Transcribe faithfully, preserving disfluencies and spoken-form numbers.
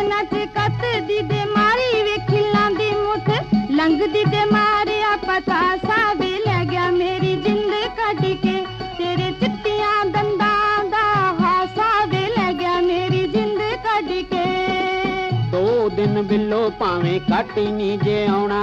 ਕੰਨਾਂ 'ਚ ਕੱਤ ਦੀ ਦੇ ਮਾਰੀ ਵੇ ਖਿੱਲਾਂ ਦੀ ਮੁੱਠ ਲੰਘਦੀ ਤੇ ਮਾਰਿਆ ਪਤਾ ਸਾਵੇ ਲੈ ਗਿਆ ਮੇਰੀ ਜਿੰਦ ਕੱਢ ਕੇ ਤੇਰੇ ਚਿੱਟੀਆਂ ਦੰਦਾਂ ਦਾ ਹਾਸਾ ਵੇ ਲੈ ਗਿਆ ਮੇਰੀ ਜਿੰਦ ਕੱਢ ਕੇ ਦੋ ਦਿਨ ਬਿੱਲੋ ਭਾਵੇਂ ਕੱਟ ਹੀ ਨਹੀਂ ਜੇ ਆਉਣਾ